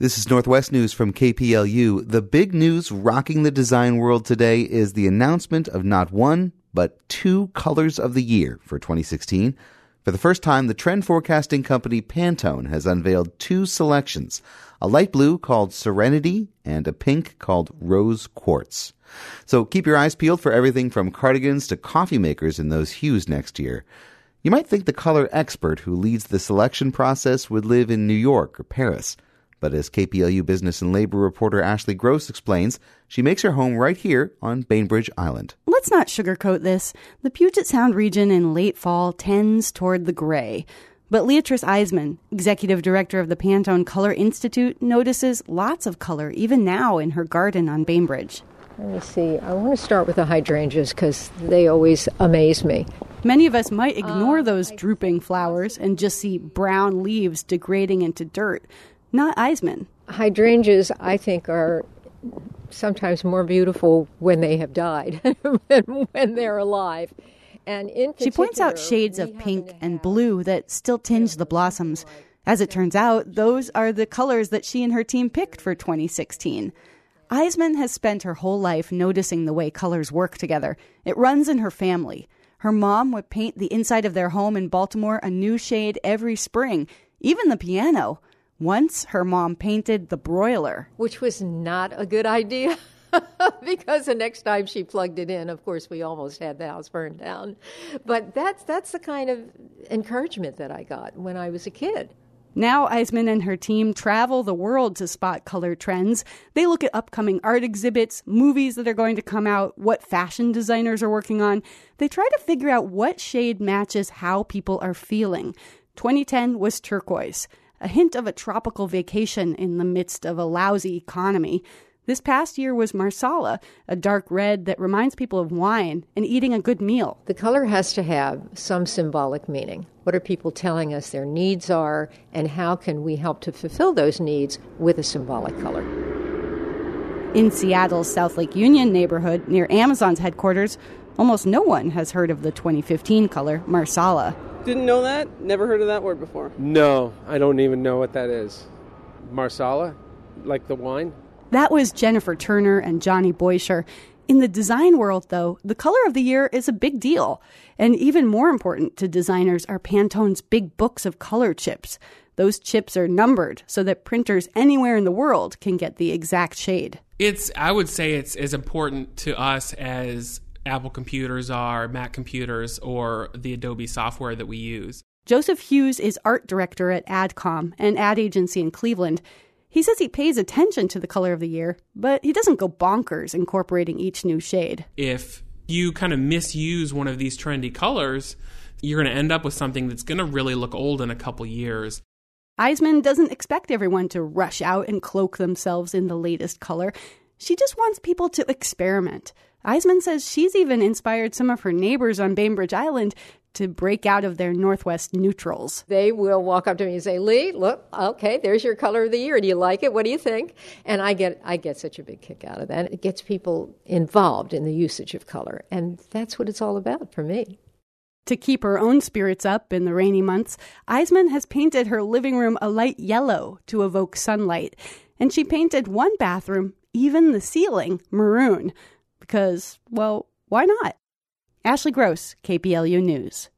This is Northwest News from KPLU. The big news rocking the design world today is the announcement of not one, but two colors of the year for 2016. For the first time, the trend forecasting company Pantone has unveiled two selections, a light blue called Serenity and a pink called Rose Quartz. So keep your eyes peeled for everything from cardigans to coffee makers in those hues next year. You might think the color expert who leads the selection process would live in New York or Paris. But as KPLU Business and Labor reporter Ashley Gross explains, she makes her home right here on Bainbridge Island. Let's not sugarcoat this. The Puget Sound region in late fall tends toward the gray. But Leatrice Eisman, executive director of the Pantone Color Institute, notices lots of color even now in her garden on Bainbridge. Let me see. I want to start with the hydrangeas because they always amaze me. Many of us might ignore those drooping flowers and just see brown leaves degrading into dirt. Not Eisman. Hydrangeas, I think, are sometimes more beautiful when they have died than when they're alive. And in particular, she points out shades of pink and blue that still tinge the blossoms. As it turns out, those are the colors that she and her team picked for 2016. Eisman has spent her whole life noticing the way colors work together. It runs in her family. Her mom would paint the inside of their home in Baltimore a new shade every spring, even the piano. Once, her mom painted the broiler. Which was not a good idea because the next time she plugged it in, of course, we almost had the house burned down. But that's the kind of encouragement that I got when I was a kid. Now, Eisman and her team travel the world to spot color trends. They look at upcoming art exhibits, movies that are going to come out, what fashion designers are working on. They try to figure out what shade matches how people are feeling. 2010 was turquoise, a hint of a tropical vacation in the midst of a lousy economy. This past year was marsala, a dark red that reminds people of wine and eating a good meal. The color has to have some symbolic meaning. What are people telling us their needs are, and how can we help to fulfill those needs with a symbolic color? In Seattle's South Lake Union neighborhood near Amazon's headquarters, almost no one has heard of the 2015 color marsala. Didn't know that? Never heard of that word before. No, I don't even know what that is. Marsala? Like the wine? That was Jennifer Turner and Johnny Boysher. In the design world, though, the color of the year is a big deal. And even more important to designers are Pantone's big books of color chips. Those chips are numbered so that printers anywhere in the world can get the exact shade. I would say it's as important to us as Apple computers are, Mac computers, or the Adobe software that we use. Joseph Hughes is art director at AdCom, an ad agency in Cleveland. He says he pays attention to the color of the year, but he doesn't go bonkers incorporating each new shade. If you kind of misuse one of these trendy colors, you're going to end up with something that's going to really look old in a couple years. Eisman doesn't expect everyone to rush out and cloak themselves in the latest color. She just wants people to experiment. Eisman says she's even inspired some of her neighbors on Bainbridge Island to break out of their Northwest neutrals. They will walk up to me and say, Lee, look, okay, there's your color of the year. Do you like it? What do you think? And I get such a big kick out of that. It gets people involved in the usage of color. And that's what it's all about for me. To keep her own spirits up in the rainy months, Eisman has painted her living room a light yellow to evoke sunlight. And she painted one bathroom, even the ceiling, maroon. Because, well, why not? Ashley Gross, KPLU News.